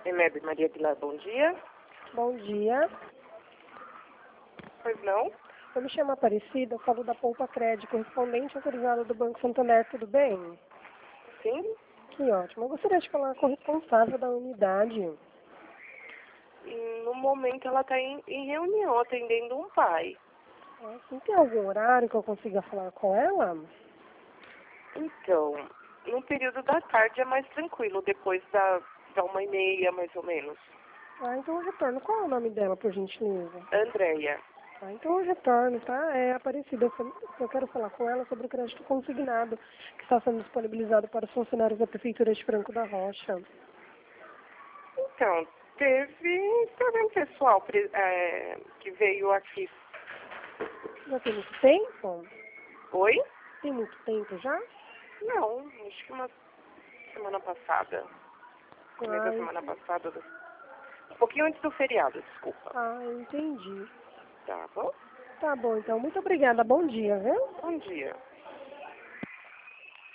EMEB Maria Pilar, bom dia. Bom dia. Pois não? Eu me chamo Aparecida, eu falo da Poupa Crédito, correspondente autorizado do Banco Santander, tudo bem? Sim. Que ótimo. Eu gostaria de falar com o responsável da unidade. No momento ela está em reunião atendendo um pai. Assim, tem algum horário que eu consiga falar com ela? Então, no período da tarde é mais tranquilo, depois da 1h30, mais ou menos. Então eu retorno. Qual é o nome dela, por gentileza? Andréia. Então eu retorno, tá? É Aparecida. Eu quero falar com ela sobre o crédito consignado que está sendo disponibilizado para os funcionários da Prefeitura de Franco da Rocha. Então, teve um pessoal que veio aqui. Já tem muito tempo? Oi? Tem muito tempo já? Não, acho que uma semana passada. Começo da semana passada. Um pouquinho antes do feriado, desculpa. Entendi. Tá bom? Tá bom, então. Muito obrigada. Bom dia, viu? Bom dia.